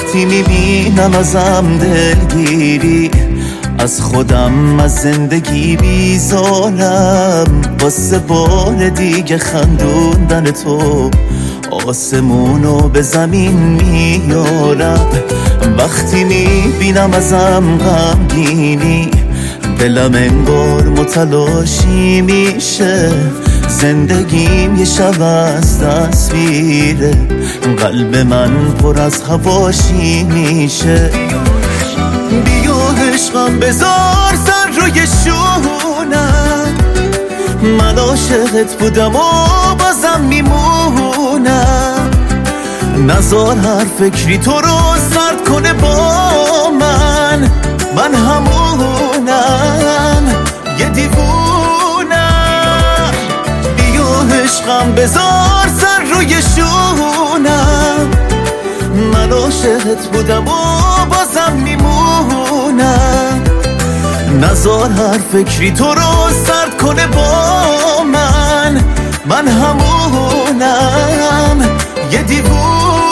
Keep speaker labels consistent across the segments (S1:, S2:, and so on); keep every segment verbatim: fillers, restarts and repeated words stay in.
S1: وقتی میبینم ازم دلگیری، از خودم از زندگی بیزارم، واسه بار دیگه خندوندن تو آسمونو به زمین میارم. وقتی میبینم ازم غمگینی، دلم انگار متلاشی میشه، زندگیم یه شب از تصویره، قلب من پر از هواشی میشه. بیا عشقم بذار سر روی شونم، من عاشقت بودم و بازم میمونم، نزار هر فکری تو رو سرد کنه با من، من همونم یه دیوونم. بیا عشقم بذار سر روی شونم، من عاشقت بودم و بازم میمونم، نزار هر فکری تو رو سرد کنه با من، من همونم یه دیوونم.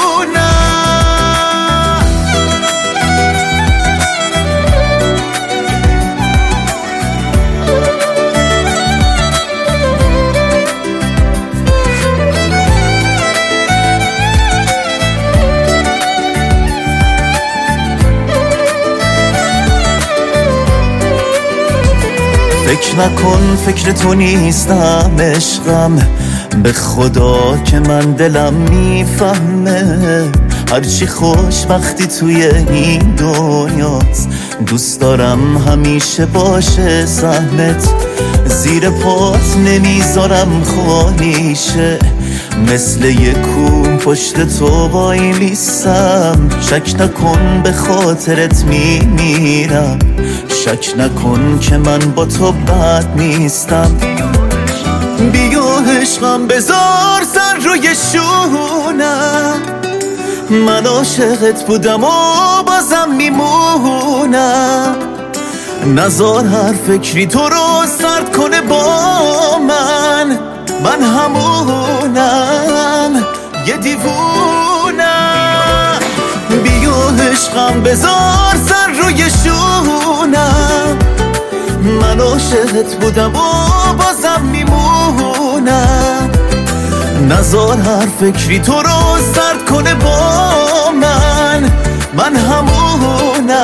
S1: فکر نکن فکر تو نیستم عشقم، به خدا که من دلم میفهمه، هرچی خوشبختی توی این دنیاست، دوست دارم همیشه باشه سهمت، زیر پات نمیذارم خالی شه، مثل یه کوه پشت تو وای میستم، شک نکن به خاطرت میمیرم، شک نکن که من با تو بد نیستم. بیا عشقم بذار سر روی شونم، من عاشقت بودم و بازم میمونم، نزار هر فکری تو رو سرد کنه با من، من همونم یه دیوونم. بیا عشقم بذار سر روی شونم، من عاشقت بودم و بازم میمونم، نزار هر فکری تو رو سرد کنه با من، من همونم